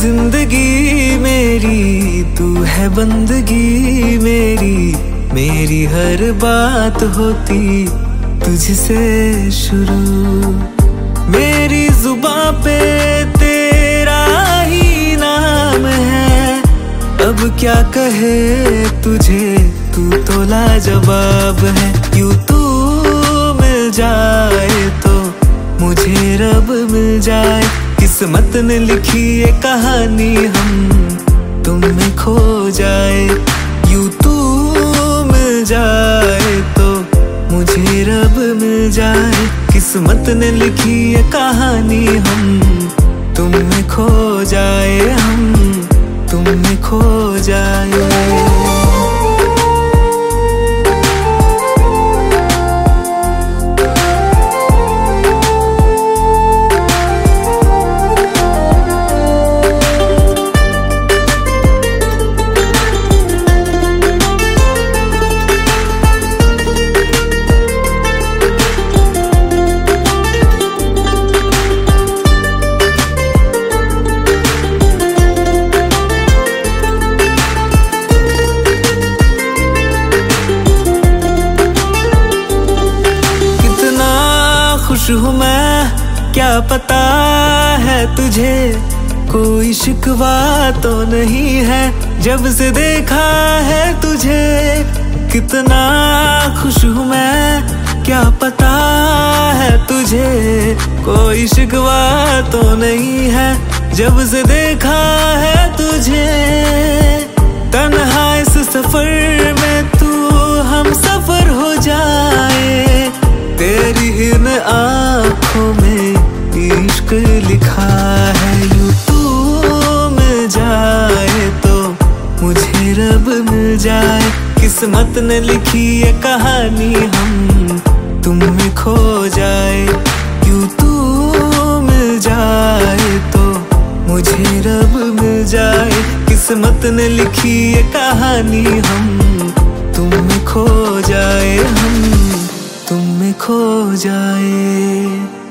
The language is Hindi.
जिंदगी मेरी, तू है बंदगी मेरी, मेरी हर बात होती तुझसे शुरू। मेरी जुबां पे तेरा ही नाम है, अब क्या कहे तुझे, तू तो लाजवाब है। यूं तू मिल जाए तो मुझे रब मिल जाए, किस्मत ने लिखी ये कहानी हम तुम में खो जाए। यूं तू मिल जाए तो मुझे रब मिल जाए, किस्मत ने लिखी ये कहानी हम तुम में खो जाए, हम तुम में खो जाए। खुश हूँ मैं, क्या पता है तुझे, कोई शिकवा तो नहीं है जब से देखा है तुझे। कितना खुश हूँ मैं, क्या पता है तुझे, कोई शिकवा तो नहीं है जब से देखा है तुझे। तन्हा इस सफर में तू हम सफर हो जाए, तेरी इन आँखों में इश्क लिखा है। यूं तू मिल जाए तो मुझे रब मिल जाए, किस्मत ने लिखी ये कहानी हम तुम में खो जाए। यूं तू मिल जाए तो मुझे रब मिल जाए, किस्मत ने लिखी ये कहानी हम तुम में खो जाए, हम तुम में खो जाए।